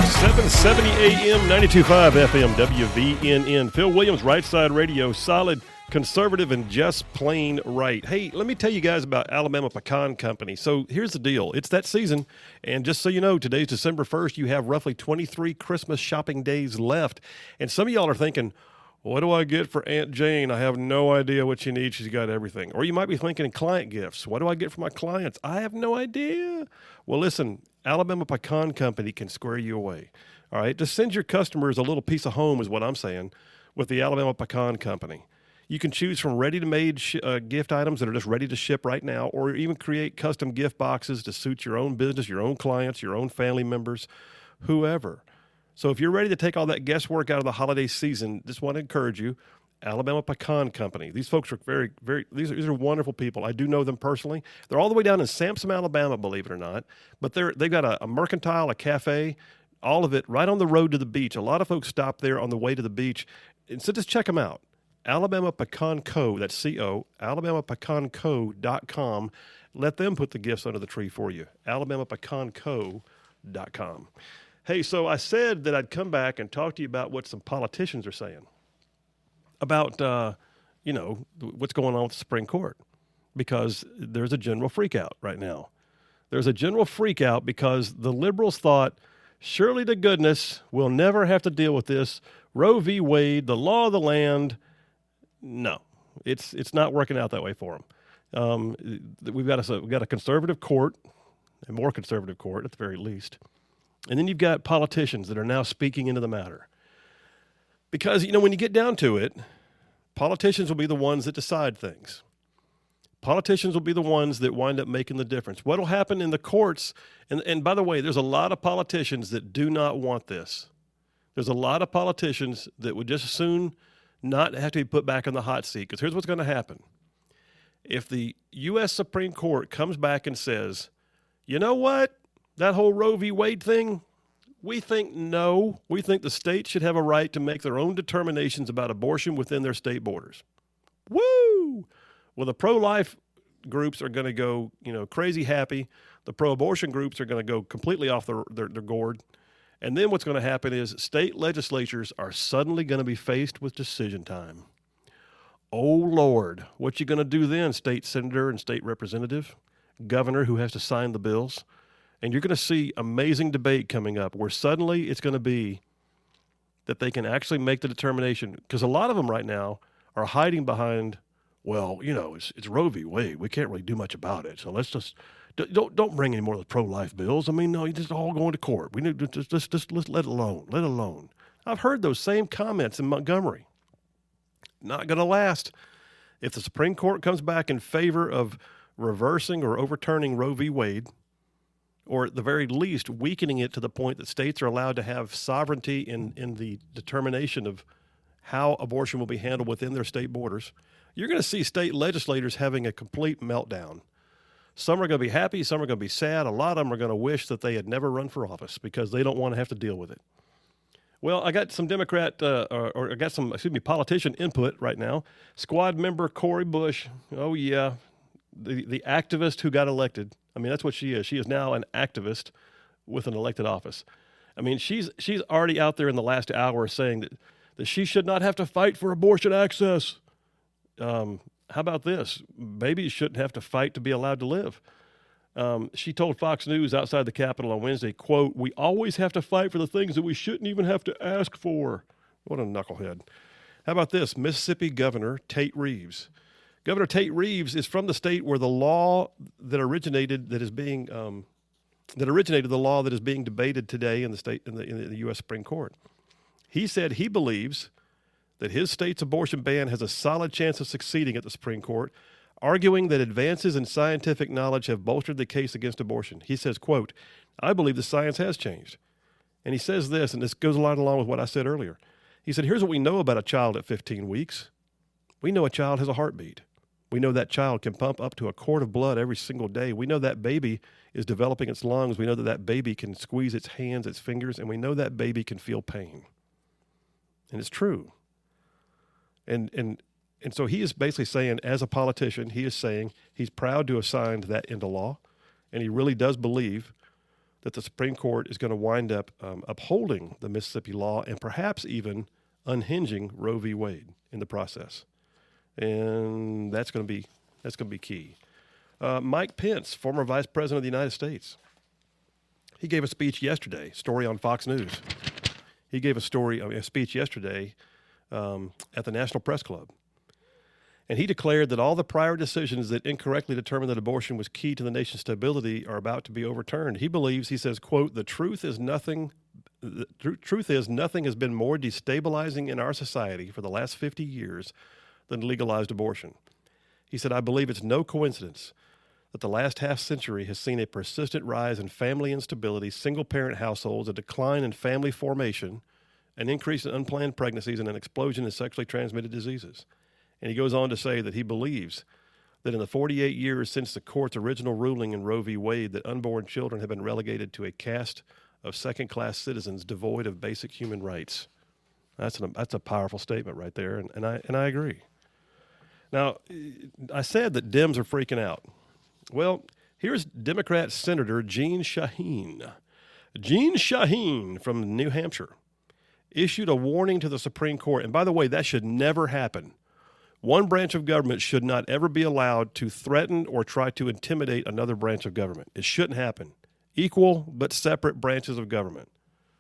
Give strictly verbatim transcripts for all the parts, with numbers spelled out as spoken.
seven seventy A M, ninety-two point five F M, W V N N. Phil Williams, Right Side Radio, solid, conservative, and just plain right. Hey, let me tell you guys about Alabama Pecan Company. So here's the deal. It's that season, and just so you know, today's December first. You have roughly twenty-three Christmas shopping days left. And some of y'all are thinking, what do I get for Aunt Jane? I have no idea what she needs. She's got everything. Or you might be thinking client gifts. What do I get for my clients? I have no idea. Well, listen, Alabama Pecan Company can square you away. All right, just send your customers a little piece of home is what I'm saying with the Alabama Pecan Company. You can choose from ready-to-made sh- uh, gift items that are just ready to ship right now, or even create custom gift boxes to suit your own business, your own clients, your own family members, whoever. So if you're ready to take all that guesswork out of the holiday season, just want to encourage you, Alabama Pecan Company. These folks are very, very, these are, these are wonderful people. I do know them personally. They're all the way down in Sampson, Alabama, believe it or not. But they're, they've got a, a mercantile, a cafe, all of it right on the road to the beach. A lot of folks stop there on the way to the beach. And so just check them out. Alabama Pecan Co., that's C O, alabama pecan co dot com. Let them put the gifts under the tree for you. alabama pecan co dot com. Hey, so I said that I'd come back and talk to you about what some politicians are saying about, uh, you know, what's going on with the Supreme Court, because there's a general freakout right now. There's a general freakout because the liberals thought, surely to goodness, we'll never have to deal with this. Roe v. Wade, the law of the land. No, it's it's not working out that way for them. Um, we've got a we've got a conservative court, a more conservative court at the very least. And then you've got politicians that are now speaking into the matter. Because, you know, when you get down to it, politicians will be the ones that decide things. Politicians will be the ones that wind up making the difference. What will happen in the courts, and, and by the way, there's a lot of politicians that do not want this. There's a lot of politicians that would just as soon not have to be put back in the hot seat. Because here's what's going to happen. If the U S Supreme Court comes back and says, you know what? That whole Roe v. Wade thing, we think no. We think the states should have a right to make their own determinations about abortion within their state borders. Woo! Well, the pro-life groups are going to go, you know, crazy happy. The pro-abortion groups are going to go completely off their, their, their gourd. And then what's going to happen is state legislatures are suddenly going to be faced with decision time. Oh, Lord, what you going to do then, state senator and state representative, governor who has to sign the bills? And you're going to see amazing debate coming up where suddenly it's going to be that they can actually make the determination. Because a lot of them right now are hiding behind, well, you know, it's, it's Roe v. Wade. We can't really do much about it. So let's just, don't don't bring any more of the pro-life bills. I mean, no, you just all going to court. We need to just, just, just, just let it alone. Let it alone. I've heard those same comments in Montgomery. Not going to last. If the Supreme Court comes back in favor of reversing or overturning Roe v. Wade, or at the very least weakening it to the point that states are allowed to have sovereignty in, in the determination of how abortion will be handled within their state borders, you're going to see state legislators having a complete meltdown. Some are going to be happy, some are going to be sad. A lot of them are going to wish that they had never run for office because they don't want to have to deal with it. Well, I got some Democrat, uh, or, or I got some, excuse me, politician input right now. Squad member Cori Bush, oh yeah, the, the activist who got elected. I mean, that's what she is. She is now an activist with an elected office. I mean, she's she's already out there in the last hour saying that, that she should not have to fight for abortion access. Um, how about this? Babies shouldn't have to fight to be allowed to live. Um, she told Fox News outside the Capitol on Wednesday, quote, we always have to fight for the things that we shouldn't even have to ask for. What a knucklehead. How about this? Mississippi Governor Tate Reeves. Governor Tate Reeves is from the state where the law that originated that is being um, that originated the law that is being debated today in the state in the, in the U S Supreme Court. He said he believes that his state's abortion ban has a solid chance of succeeding at the Supreme Court, arguing that advances in scientific knowledge have bolstered the case against abortion. He says, quote, I believe the science has changed. And he says this, and this goes a lot along with what I said earlier. He said, here's what we know about a child at fifteen weeks. We know a child has a heartbeat. We know that child can pump up to a quart of blood every single day. We know that baby is developing its lungs. We know that that baby can squeeze its hands, its fingers, and we know that baby can feel pain. And it's true. And and and so he is basically saying, as a politician, he is saying he's proud to have signed that into law, and he really does believe that the Supreme Court is going to wind up um, upholding the Mississippi law and perhaps even unhinging Roe v. Wade in the process. And that's going to be that's going to be key. Uh, Mike Pence, former Vice President of the United States, he gave a speech yesterday, story on Fox News. He gave a story, a speech yesterday um, at the National Press Club. And he declared that all the prior decisions that incorrectly determined that abortion was key to the nation's stability are about to be overturned. He believes, he says, quote, the truth is nothing, the tr- truth is nothing has been more destabilizing in our society for the last fifty years than legalized abortion. He said, I believe it's no coincidence that the last half century has seen a persistent rise in family instability, single-parent households, a decline in family formation, an increase in unplanned pregnancies, and an explosion in sexually transmitted diseases. And he goes on to say that he believes that in the forty-eight years since the court's original ruling in Roe v. Wade, that unborn children have been relegated to a caste of second-class citizens devoid of basic human rights. That's an, that's a powerful statement right there, and, and I and I agree. Now, I said that Dems are freaking out. Well, here's Democrat Senator Jeanne Shaheen. Jeanne Shaheen from New Hampshire issued a warning to the Supreme Court. And by the way, that should never happen. One branch of government should not ever be allowed to threaten or try to intimidate another branch of government. It shouldn't happen. Equal but separate branches of government.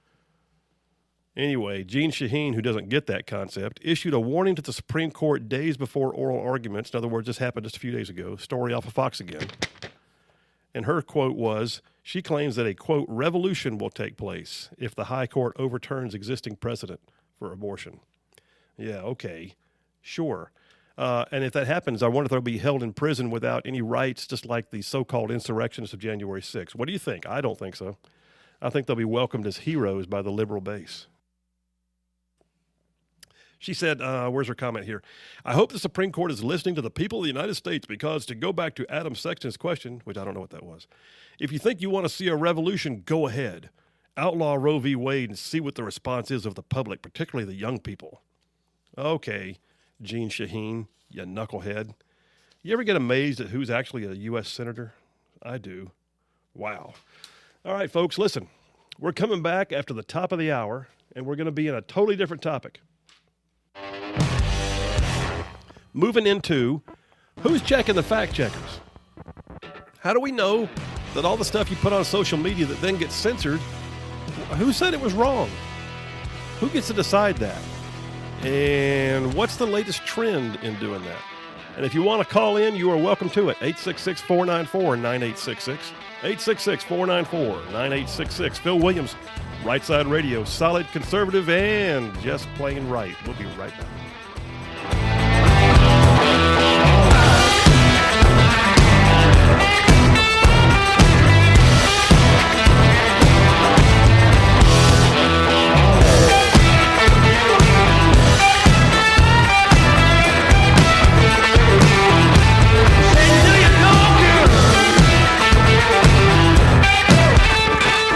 Anyway, Jeanne Shaheen, who doesn't get that concept, issued a warning to the Supreme Court days before oral arguments. In other words, this happened just a few days ago. Story off of Fox again. And her quote was, she claims that a, quote, revolution will take place if the high court overturns existing precedent for abortion. Yeah, okay, sure. Uh, and if that happens, I wonder if they'll be held in prison without any rights, just like the so-called insurrectionists of January sixth. What do you think? I don't think so. I think they'll be welcomed as heroes by the liberal base. She said, uh, where's her comment here? I hope the Supreme Court is listening to the people of the United States because, to go back to Adam Sexton's question, which I don't know what that was, if you think you want to see a revolution, go ahead. Outlaw Roe v. Wade and see what the response is of the public, particularly the young people. Okay, Jeanne Shaheen, you knucklehead. You ever get amazed at who's actually a U S senator? I do. Wow. All right, folks, listen. We're coming back after the top of the hour, and we're going to be in a totally different topic. Moving into who's checking the fact checkers? How do we know that all the stuff you put on social media that then gets censored, who said it was wrong? Who gets to decide that? And what's the latest trend in doing that? And if you want to call in, you are welcome to it. eight six six, four nine four, nine eight six six. eight six six, four nine four, nine eight six six. Phil Williams, Right Side Radio, solid, conservative, and just plain right. We'll be right back.